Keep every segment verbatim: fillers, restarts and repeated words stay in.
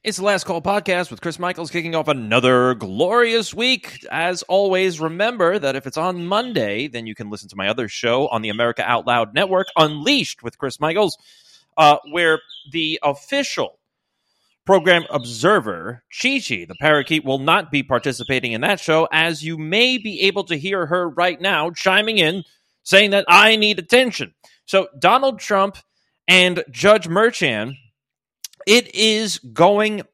It's the Last Call podcast with Chris Michaels kicking off another glorious week. As always, remember that if it's on Monday, then you can listen to my other show on the America Out Loud Network, Unleashed with Chris Michaels, uh, where the official program observer, Chi-Chi, the parakeet, will not be participating in that show, as you may be able to hear her right now chiming in, saying that I need attention. So Donald Trump and Judge Merchan, it is going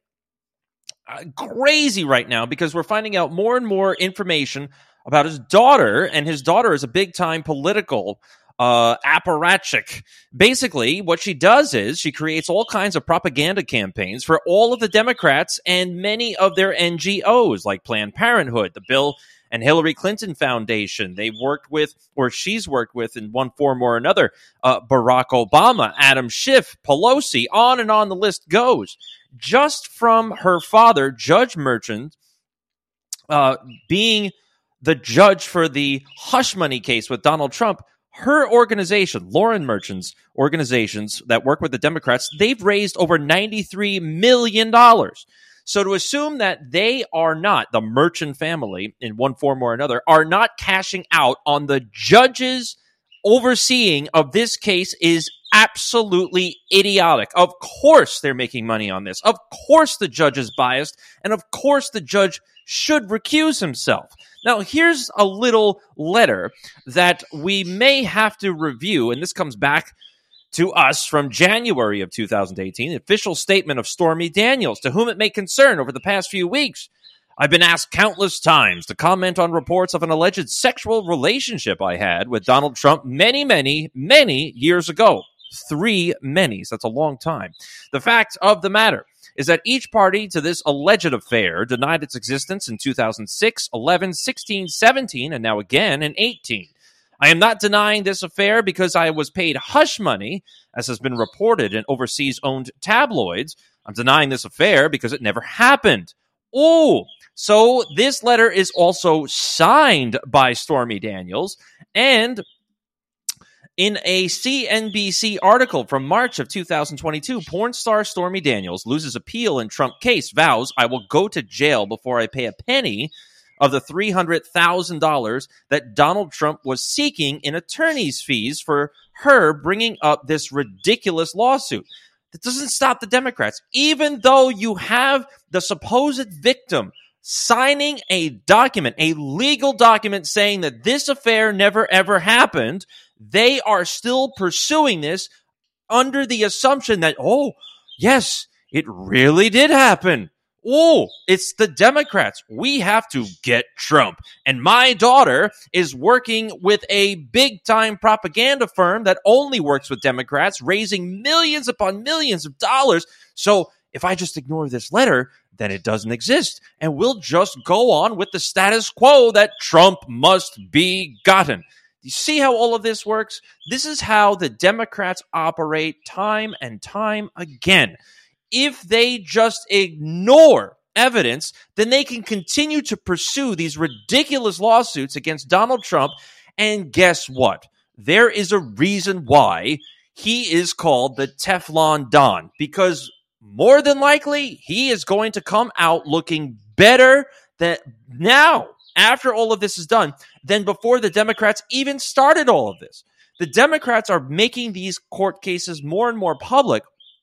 crazy right now because we're finding out more and more information about his daughter, and his daughter is a big-time political uh, apparatchik. Basically, what she does is she creates all kinds of propaganda campaigns for all of the Democrats and many of their N G Os, like Planned Parenthood, the Bill and Hillary Clinton Foundation. They've worked with, or she's worked with in one form or another, uh, Barack Obama, Adam Schiff, Pelosi, on and on the list goes. Just from her father, Judge Merchan, uh, being the judge for the hush money case with Donald Trump, her organization, Lauren Merchan's organizations that work with the Democrats, they've raised over ninety-three million dollars. So to assume that they are not, the Merchan family, in one form or another, are not cashing out on the judge's overseeing of this case is absolutely idiotic. Of course they're making money on this. Of course the judge is biased. And of course the judge should recuse himself. Now, here's a little letter that we may have to review, and this comes back to us from January of two thousand eighteen, the official statement of Stormy Daniels, to whom it may concern over the past few weeks. I've been asked countless times to comment on reports of an alleged sexual relationship I had with Donald Trump many, many, many years ago. Three manys. That's a long time. The fact of the matter is that each party to this alleged affair denied its existence in two thousand six, eleven, sixteen, seventeen, and now again in eighteen. I am not denying this affair because I was paid hush money, as has been reported in overseas-owned tabloids. I'm denying this affair because it never happened. Oh, so this letter is also signed by Stormy Daniels, and in a C N B C article from March of two thousand twenty-two, porn star Stormy Daniels loses appeal in Trump case, vows, I will go to jail before I pay a penny of the three hundred thousand dollars that Donald Trump was seeking in attorney's fees for her bringing up this ridiculous lawsuit. That doesn't stop the Democrats. Even though you have the supposed victim signing a document, a legal document saying that this affair never ever happened, they are still pursuing this under the assumption that, oh, yes, it really did happen. Oh, it's the Democrats. We have to get Trump. And my daughter is working with a big-time propaganda firm that only works with Democrats, raising millions upon millions of dollars. So if I just ignore this letter, then it doesn't exist. And we'll just go on with the status quo that Trump must be gotten. You see how all of this works? This is how the Democrats operate time and time again. If they just ignore evidence, then they can continue to pursue these ridiculous lawsuits against Donald Trump. And guess what? There is a reason why he is called the Teflon Don, because more than likely he is going to come out looking better than now, after all of this is done, than before the Democrats even started all of this. The Democrats are making these court cases more and more public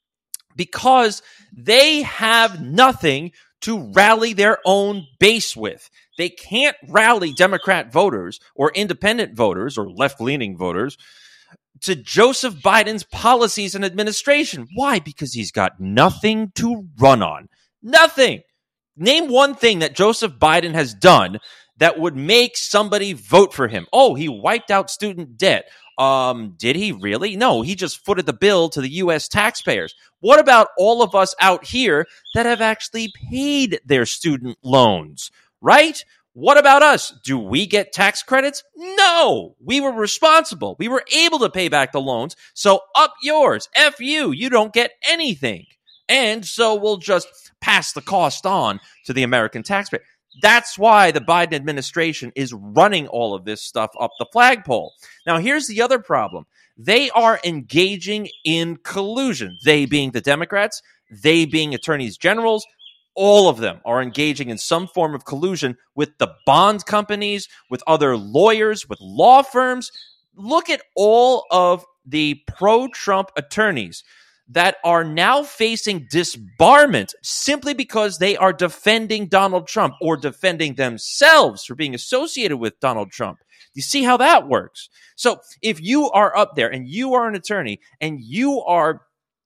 because they have nothing to rally their own base with. They can't rally Democrat voters or independent voters or left-leaning voters to Joseph Biden's policies and administration. Why? Because he's got nothing to run on. Nothing. Name one thing that Joseph Biden has done that would make somebody vote for him. Oh, he wiped out student debt. Um, did he really? No, he just footed the bill to the U S taxpayers. What about all of us out here that have actually paid their student loans, right? What about us? Do we get tax credits? No, we were responsible. We were able to pay back the loans. So up yours. F you. You don't get anything. And so we'll just pass the cost on to the American taxpayer. That's why the Biden administration is running all of this stuff up the flagpole. Now, here's the other problem. They are engaging in collusion. They being the Democrats, they being attorneys generals, all of them are engaging in some form of collusion with the bond companies, with other lawyers, with law firms. Look at all of the pro-Trump attorneys that are now facing disbarment simply because they are defending Donald Trump or defending themselves for being associated with Donald Trump. You see how that works? So if you are up there and you are an attorney and you are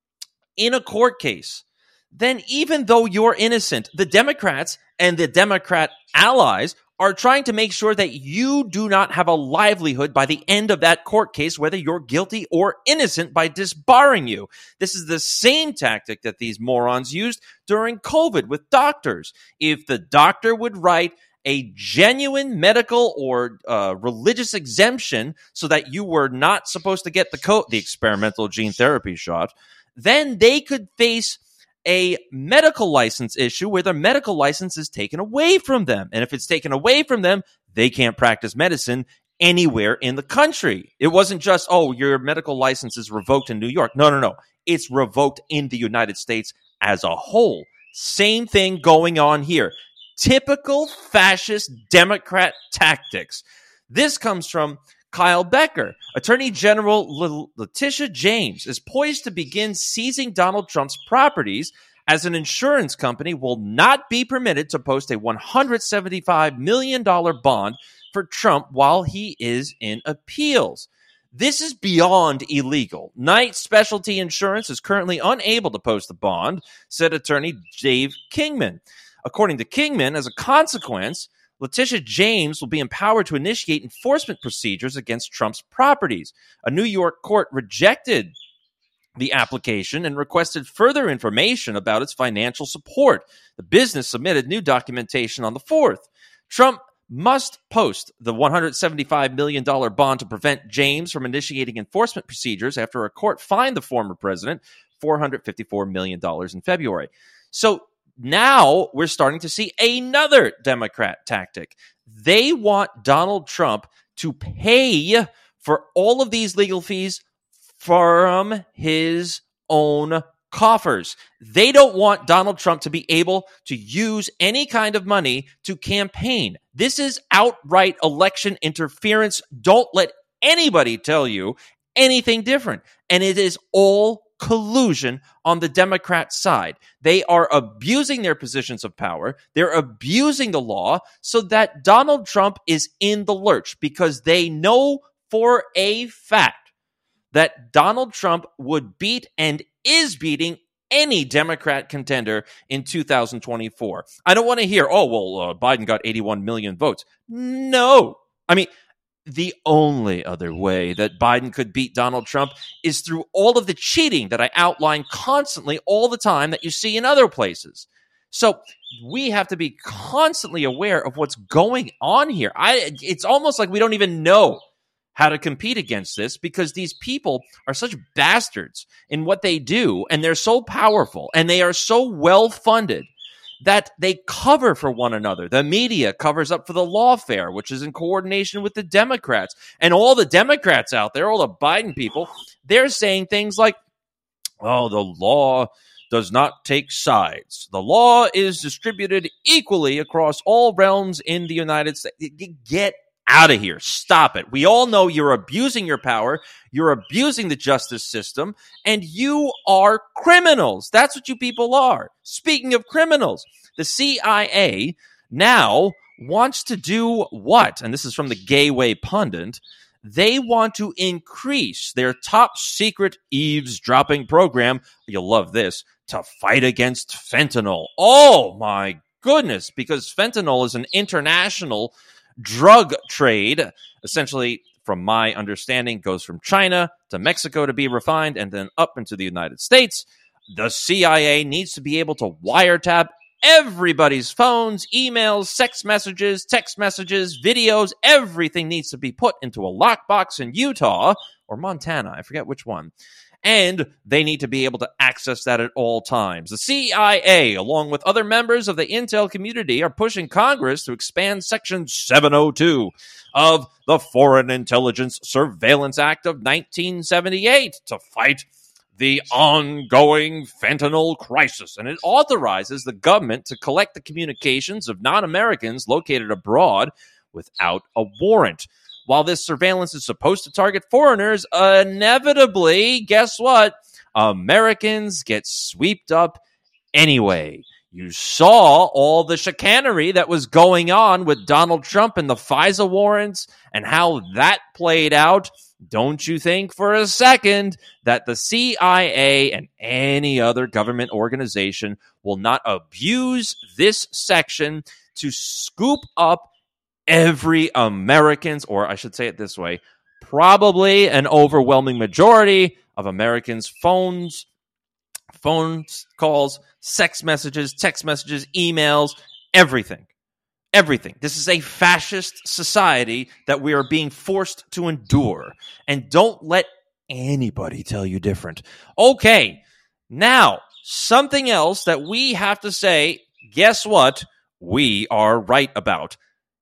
in a court case, then even though you're innocent, the Democrats and the Democrat allies are trying to make sure that you do not have a livelihood by the end of that court case, whether you're guilty or innocent, by disbarring you. This is the same tactic that these morons used during COVID with doctors. If the doctor would write a genuine medical or uh, religious exemption so that you were not supposed to get the co- the experimental gene therapy shot, then they could face a medical license issue where their medical license is taken away from them. And if it's taken away from them, they can't practice medicine anywhere in the country. It wasn't just, oh, your medical license is revoked in New York. No, no, no. It's revoked in the United States as a whole. Same thing going on here. Typical fascist Democrat tactics. This comes from Kyle Becker. Attorney General L- Letitia James is poised to begin seizing Donald Trump's properties as an insurance company will not be permitted to post a one hundred seventy-five million dollars bond for Trump while he is in appeals. This is beyond illegal. Knight Specialty Insurance is currently unable to post the bond, said attorney Dave Kingman. According to Kingman, as a consequence, Letitia James will be empowered to initiate enforcement procedures against Trump's properties. A New York court rejected the application and requested further information about its financial support. The business submitted new documentation on the fourth. Trump must post the one hundred seventy-five million dollars bond to prevent James from initiating enforcement procedures after a court fined the former president four hundred fifty-four million dollars in February. So now we're starting to see another Democrat tactic. They want Donald Trump to pay for all of these legal fees from his own coffers. They don't want Donald Trump to be able to use any kind of money to campaign. This is outright election interference. Don't let anybody tell you anything different. And it is all collusion on the Democrat side. They are abusing their positions of power. They're abusing the law so that Donald Trump is in the lurch because they know for a fact that Donald Trump would beat and is beating any Democrat contender in two thousand twenty-four. I don't want to hear, oh, well, uh, Biden got eighty-one million votes. No. I mean, the only other way that Biden could beat Donald Trump is through all of the cheating that I outline constantly all the time that you see in other places. So we have to be constantly aware of what's going on here. I, it's almost like we don't even know how to compete against this because these people are such bastards in what they do, and they're so powerful, and they are so well-funded that they cover for one another. The media covers up for the lawfare, which is in coordination with the Democrats. And all the Democrats out there, all the Biden people, they're saying things like, oh, the law does not take sides. The law is distributed equally across all realms in the United States. Get out of here. Stop it. We all know you're abusing your power. You're abusing the justice system, and you are criminals. That's what you people are. Speaking of criminals, the C I A now wants to do what? And this is from the Gateway Pundit. They want to increase their top secret eavesdropping program. You'll love this. To fight against fentanyl. Oh my goodness, because fentanyl is an international drug trade. Essentially, from my understanding, goes from China to Mexico to be refined and then up into the United States. The C I A needs to be able to wiretap everybody's phones, emails, sex messages, text messages, videos. Everything needs to be put into a lockbox in Utah or Montana. I forget which one. And they need to be able to access that at all times. The C I A, along with other members of the intel community, are pushing Congress to expand Section seven oh two of the Foreign Intelligence Surveillance Act of nineteen seventy-eight to fight the ongoing fentanyl crisis, and it authorizes the government to collect the communications of non-Americans located abroad without a warrant. While this surveillance is supposed to target foreigners, inevitably, guess what? Americans get swept up anyway. You saw all the chicanery that was going on with Donald Trump and the FISA warrants and how that played out. Don't you think for a second that the C I A and any other government organization will not abuse this section to scoop up every American's, or I should say it this way, probably an overwhelming majority of Americans' phones, phone calls, sex messages, text messages, emails, everything. Everything. This is a fascist society that we are being forced to endure. And don't let anybody tell you different. Okay, now, something else that we have to say, guess what? We are right about.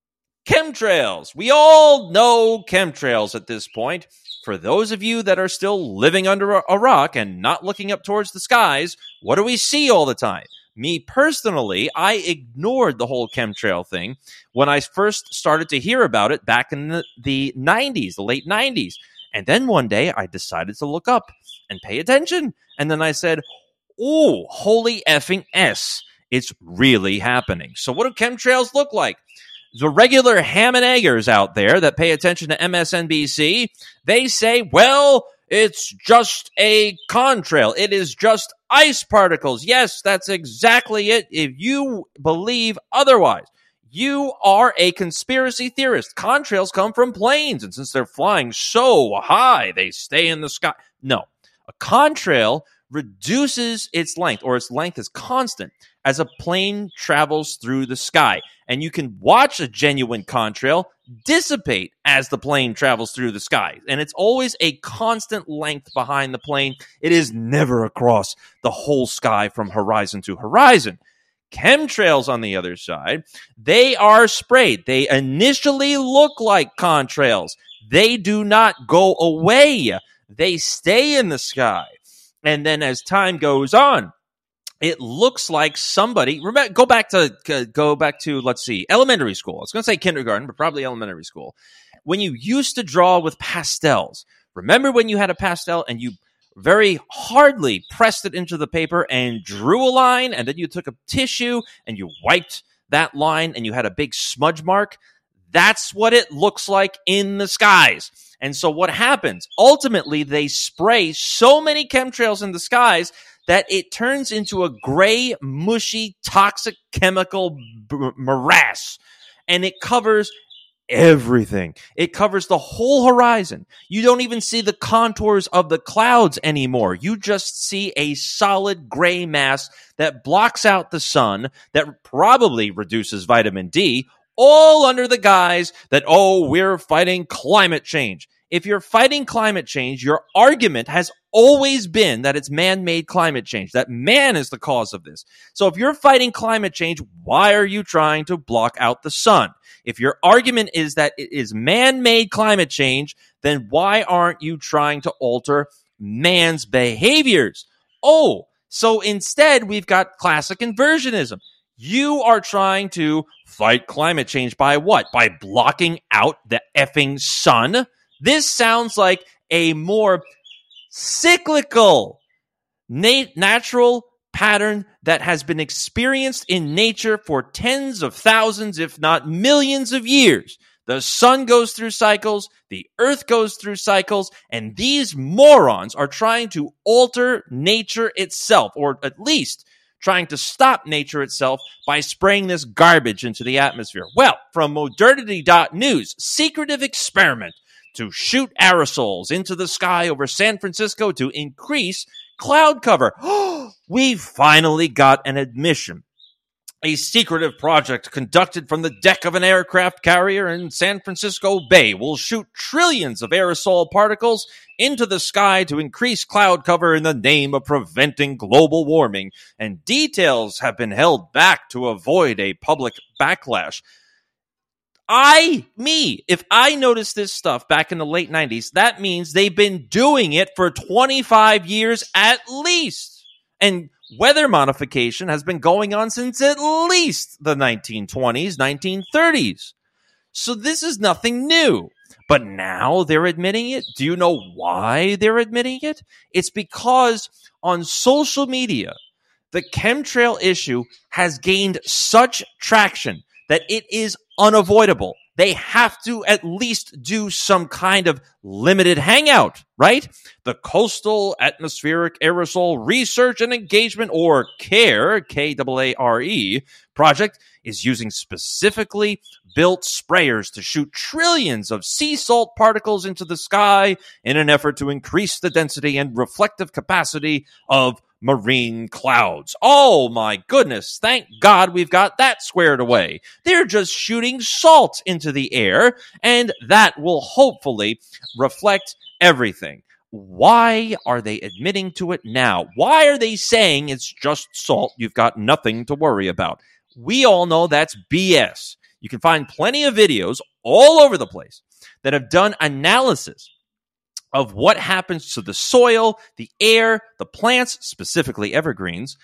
Chemtrails. We all know chemtrails at this point. For those of you that are still living under a rock and not looking up towards the skies, what do we see all the time? Me personally, I ignored the whole chemtrail thing when I first started to hear about it back in the, the nineties, the late nineties. And then one day I decided to look up and pay attention. And then I said, oh, holy effing S. It's really happening. So what do chemtrails look like? The regular ham and eggers out there that pay attention to M S N B C, they say, well, it's just a contrail. It is just ice particles. Yes, that's exactly it. If you believe otherwise, you are a conspiracy theorist. Contrails come from planes, and since they're flying so high, they stay in the sky. No, a contrail reduces its length, or its length is constant, as a plane travels through the sky. And you can watch a genuine contrail dissipate as the plane travels through the sky. And it's always a constant length behind the plane. It is never across the whole sky from horizon to horizon. Chemtrails, on the other side, they are sprayed. They initially look like contrails. They do not go away. They stay in the sky. And then as time goes on, it looks like somebody, remember, go back to, uh, go back to, let's see, elementary school. I was going to say kindergarten, but probably elementary school. When you used to draw with pastels, remember when you had a pastel and you very hardly pressed it into the paper and drew a line, and then you took a tissue and you wiped that line and you had a big smudge mark? That's what it looks like in the skies. And so what happens? Ultimately, they spray so many chemtrails in the skies that it turns into a gray, mushy, toxic chemical b- morass. And it covers everything. It covers the whole horizon. You don't even see the contours of the clouds anymore. You just see a solid gray mass that blocks out the sun, that probably reduces vitamin D, all under the guise that, oh, we're fighting climate change. If you're fighting climate change, your argument has always been that it's man-made climate change, that man is the cause of this. So if you're fighting climate change, why are you trying to block out the sun? If your argument is that it is man-made climate change, then why aren't you trying to alter man's behaviors? Oh, so instead we've got classic inversionism. You are trying to fight climate change by what? By blocking out the effing sun? This sounds like a more cyclical, nat- natural pattern that has been experienced in nature for tens of thousands, if not millions of years. The sun goes through cycles, the earth goes through cycles, and these morons are trying to alter nature itself, or at least trying to stop nature itself by spraying this garbage into the atmosphere. Well, from modernity dot news, secretive experiment to shoot aerosols into the sky over San Francisco to increase cloud cover. We finally got an admission. A secretive project conducted from the deck of an aircraft carrier in San Francisco Bay will shoot trillions of aerosol particles into the sky to increase cloud cover in the name of preventing global warming, and details have been held back to avoid a public backlash. I, me, if I noticed this stuff back in the late nineties, that means they've been doing it for twenty-five years at least. And weather modification has been going on since at least the nineteen twenties, nineteen thirties. So this is nothing new. But now they're admitting it. Do you know why they're admitting it? It's because on social media, the chemtrail issue has gained such traction that it is unavoidable. They have to at least do some kind of limited hangout, right? The Coastal Atmospheric Aerosol Research and Engagement, or CARE, K A A R E, project is using specifically built sprayers to shoot trillions of sea salt particles into the sky in an effort to increase the density and reflective capacity of marine clouds. Oh my goodness. Thank God we've got that squared away. They're just shooting salt into the air, and that will hopefully reflect everything. Why are they admitting to it now? Why are they saying it's just salt? You've got nothing to worry about. We all know that's B S. You can find plenty of videos all over the place that have done analysis of what happens to the soil, the air, the plants, specifically evergreens,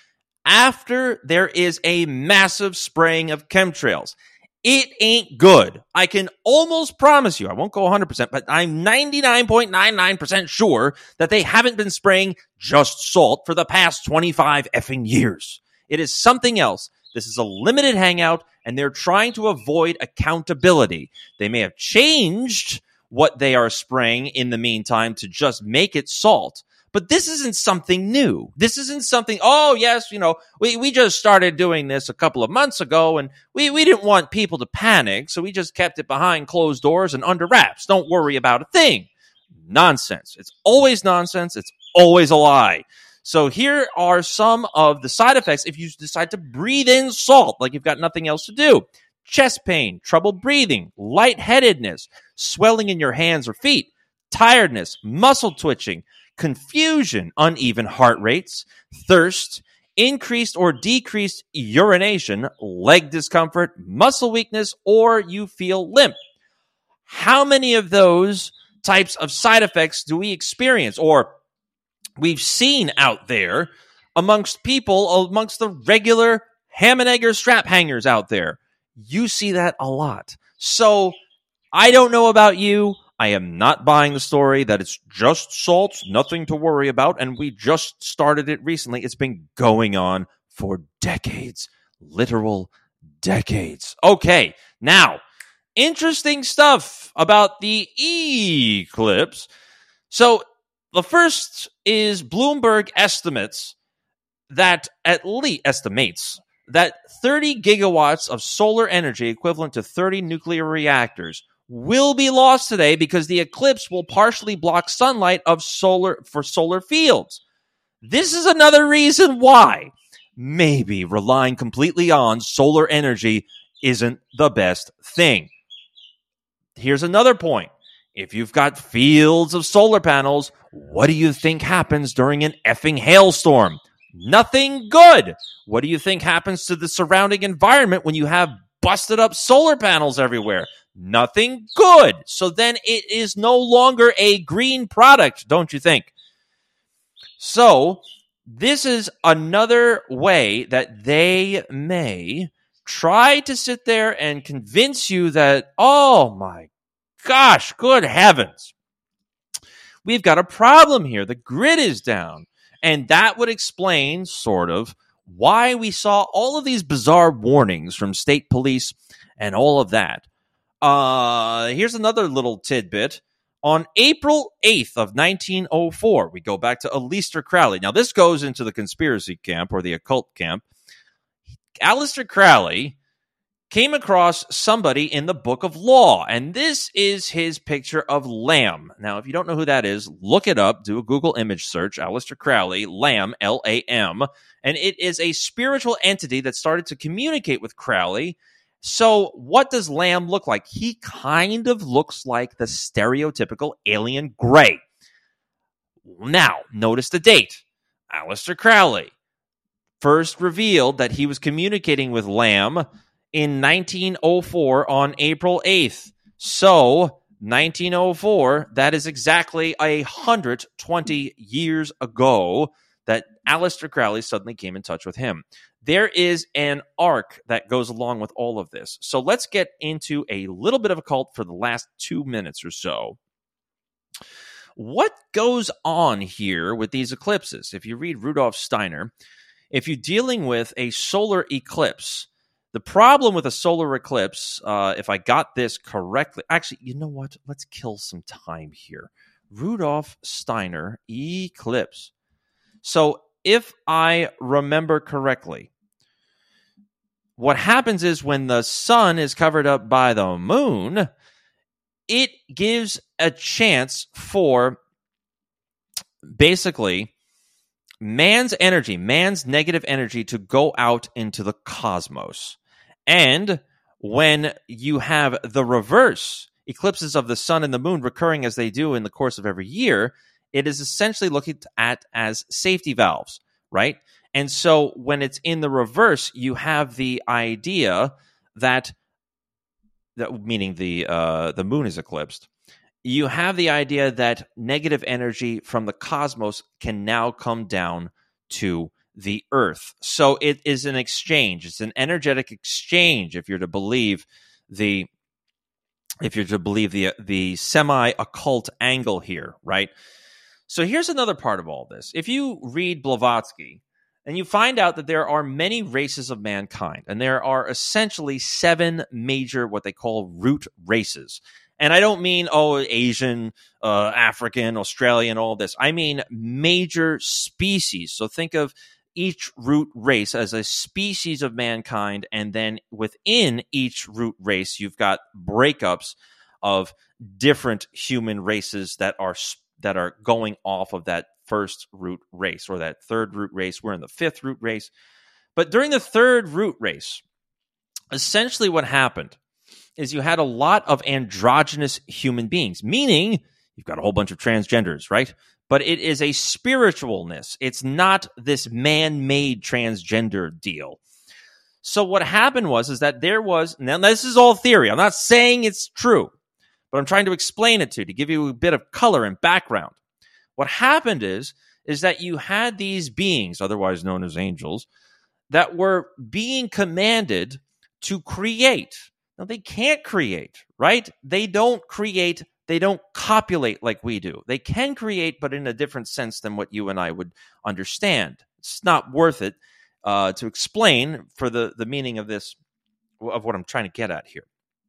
after there is a massive spraying of chemtrails. It ain't good. I can almost promise you, I won't go one hundred percent, but I'm ninety-nine point nine nine percent sure that they haven't been spraying just salt for the past twenty-five effing years. It is something else. This is a limited hangout, and they're trying to avoid accountability. They may have changed what they are spraying in the meantime to just make it salt. But this isn't something new. This isn't something, oh, yes, you know, we, we just started doing this a couple of months ago, and we, we didn't want people to panic, so we just kept it behind closed doors and under wraps. Don't worry about a thing. Nonsense. It's always nonsense. It's always a lie. So here are some of the side effects if you decide to breathe in salt like you've got nothing else to do. Chest pain, trouble breathing, lightheadedness, swelling in your hands or feet, tiredness, muscle twitching, confusion, uneven heart rates, thirst, increased or decreased urination, leg discomfort, muscle weakness, or you feel limp. How many of those types of side effects do we experience or we've seen out there amongst people, amongst the regular ham and egger strap hangers out there? You see that a lot. So I don't know about you. I am not buying the story that it's just salt, nothing to worry about, and we just started it recently. It's been going on for decades, literal decades. Okay, now, interesting stuff about the eclipse. So the first is Bloomberg estimates that at least estimates that thirty gigawatts of solar energy, equivalent to thirty nuclear reactors, will be lost today because the eclipse will partially block sunlight of solar for solar fields. This is another reason why maybe relying completely on solar energy isn't the best thing. Here's another point. If you've got fields of solar panels, what do you think happens during an effing hailstorm? Nothing good. What do you think happens to the surrounding environment when you have busted up solar panels everywhere? Nothing good. So then it is no longer a green product, don't you think? So this is another way that they may try to sit there and convince you that, oh my gosh, good heavens, we've got a problem here. The grid is down. And that would explain, sort of, why we saw all of these bizarre warnings from state police and all of that. Uh, here's another little tidbit. On April eighth of nineteen oh four, we go back to Aleister Crowley. Now, this goes into the conspiracy camp or the occult camp. Aleister Crowley came across somebody in the Book of Law, and this is his picture of Lam. Now, if you don't know who that is, look it up, do a Google image search, Aleister Crowley, Lam, L A M, and it is a spiritual entity that started to communicate with Crowley. So what does Lam look like? He kind of looks like the stereotypical alien gray. Now, notice the date. Aleister Crowley first revealed that he was communicating with Lam in nineteen oh four on April eighth. So, nineteen oh four, that is exactly one hundred twenty years ago that Aleister Crowley suddenly came in touch with him. There is an arc that goes along with all of this. So let's get into a little bit of occult for the last two minutes or so. What goes on here with these eclipses? If you read Rudolf Steiner, if you're dealing with a solar eclipse, the problem with a solar eclipse, uh, if I got this correctly, actually, you know what? Let's kill some time here. Rudolf Steiner, eclipse. So if I remember correctly, what happens is when the sun is covered up by the moon, it gives a chance for basically man's energy, man's negative energy to go out into the cosmos. And when you have the reverse, eclipses of the sun and the moon recurring as they do in the course of every year, it is essentially looked at as safety valves, right? And so when it's in the reverse, you have the idea that, that meaning the uh, the moon is eclipsed, you have the idea that negative energy from the cosmos can now come down to the earth. So it is an exchange. It's an energetic exchange if you're to believe the if you're to believe the the semi-occult angle here, right? So here's another part of all this. If you read Blavatsky, and you find out that there are many races of mankind, and there are essentially seven major, what they call root races. And I don't mean, oh, Asian, uh, African, Australian, all this. I mean major species. So think of each root race as a species of mankind, and then within each root race, you've got breakups of different human races that are that are going off of that first root race or that third root race. We're in the fifth root race. But during the third root race, essentially what happened is you had a lot of androgynous human beings, meaning you've got a whole bunch of transgenders, right? But it is a spiritualness. It's not this man-made transgender deal. So what happened was is that there was, now this is all theory. I'm not saying it's true, but I'm trying to explain it to you, to give you a bit of color and background. What happened is, is that you had these beings, otherwise known as angels, that were being commanded to create. Now, they can't create, right? They don't create, they don't copulate like we do. They can create, but in a different sense than what you and I would understand. It's not worth it uh, to explain for the, the meaning of this, of what I'm trying to get at here.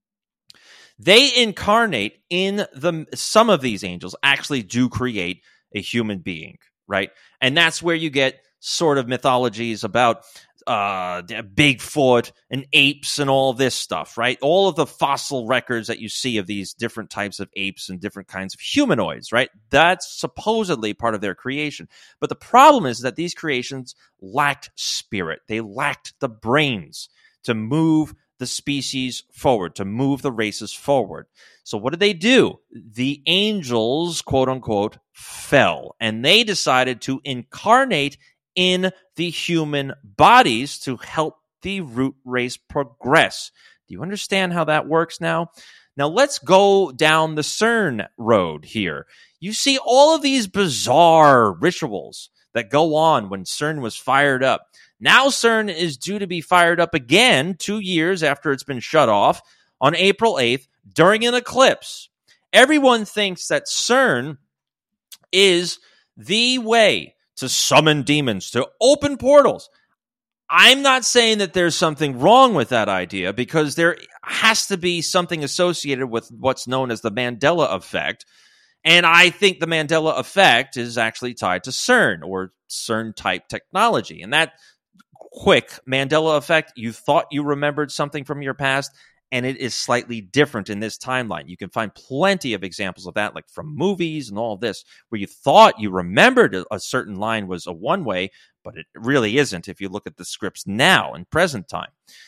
They incarnate in the, some of these angels actually do create a human being, right? And that's where you get sort of mythologies about uh, Bigfoot and apes and all this stuff, right? All of the fossil records that you see of these different types of apes and different kinds of humanoids, right? That's supposedly part of their creation. But the problem is that these creations lacked spirit. They lacked the brains to move the species forward, to move the races forward. So what did they do? The angels, quote unquote, fell, and they decided to incarnate in the human bodies to help the root race progress. Do you understand how that works now? Now let's go down the CERN road here. You see all of these bizarre rituals that go on when CERN was fired up. Now CERN is due to be fired up again two years after it's been shut off on April eighth during an eclipse. Everyone thinks that CERN is the way to summon demons, to open portals. I'm not saying that there's something wrong with that idea, because there has to be something associated with what's known as the Mandela effect. And I think the Mandela effect is actually tied to CERN or CERN-type technology. And that quick Mandela effect, you thought you remembered something from your past, and it is slightly different in this timeline. You can find plenty of examples of that, like from movies and all this, where you thought you remembered a certain line was a one way, but it really isn't if you look at the scripts now in present time.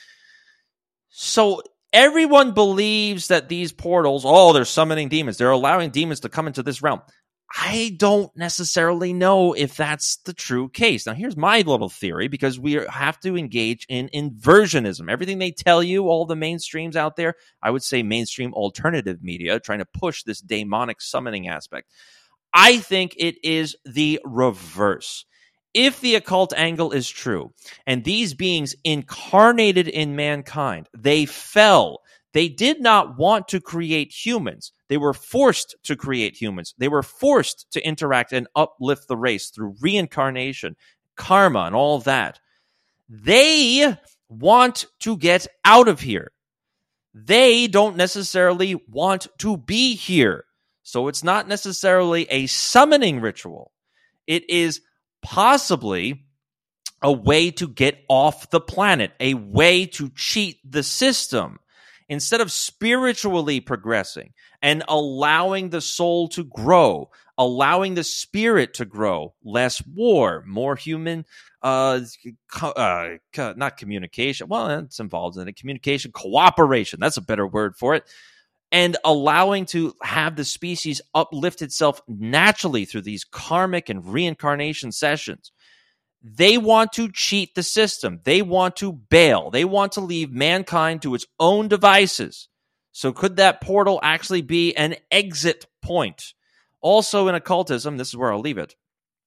So everyone believes that these portals, oh, they're summoning demons. They're allowing demons to come into this realm. I don't necessarily know if that's the true case. Now, here's my little theory, because we have to engage in inversionism. Everything they tell you, all the mainstreams out there, I would say mainstream alternative media, trying to push this demonic summoning aspect. I think it is the reverse. If the occult angle is true, and these beings incarnated in mankind, they fell. They did not want to create humans. They were forced to create humans. They were forced to interact and uplift the race through reincarnation, karma, and all that. They want to get out of here. They don't necessarily want to be here. So it's not necessarily a summoning ritual. It is possibly a way to get off the planet, a way to cheat the system. Instead of spiritually progressing and allowing the soul to grow, allowing the spirit to grow, less war, more human, uh, co- uh, co- not communication. Well, it's involved in it. Communication, cooperation. That's a better word for it. And allowing to have the species uplift itself naturally through these karmic and reincarnation sessions. They want to cheat the system. They want to bail. They want to leave mankind to its own devices. So could that portal actually be an exit point? Also in occultism, this is where I'll leave it.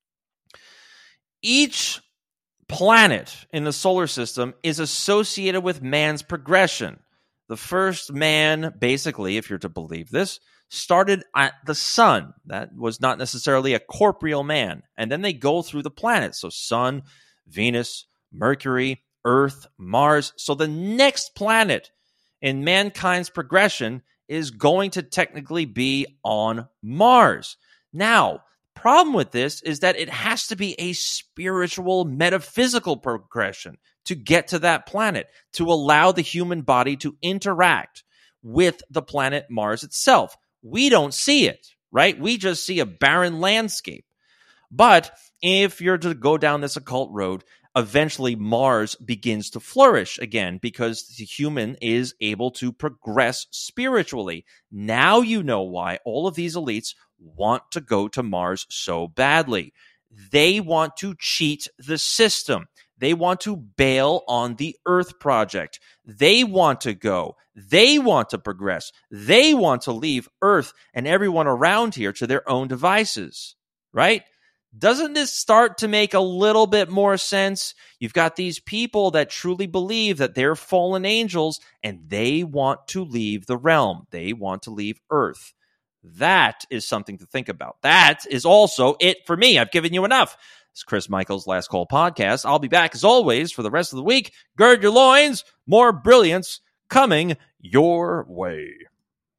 Each planet in the solar system is associated with man's progression. The first man, basically, if you're to believe this, started at the sun. That was not necessarily a corporeal man. And then they go through the planets. So Sun, Venus, Mercury, Earth, Mars. So the next planet in mankind's progression is going to technically be on Mars. Now, problem with this is that it has to be a spiritual, metaphysical progression to get to that planet, to allow the human body to interact with the planet Mars itself. We don't see it, right? We just see a barren landscape. But if you're to go down this occult road, eventually Mars begins to flourish again because the human is able to progress spiritually. Now you know why all of these elites want to go to Mars so badly. They want to cheat the system. They want to bail on the Earth project. They want to go. They want to progress. They want to leave Earth and everyone around here to their own devices, right? Doesn't this start to make a little bit more sense? You've got these people that truly believe that they're fallen angels and they want to leave the realm. They want to leave Earth. That is something to think about. That is also it for me. I've given you enough. It's Chris Michael's Last Call podcast. I'll be back as always for the rest of the week. Gird your loins. More brilliance coming your way.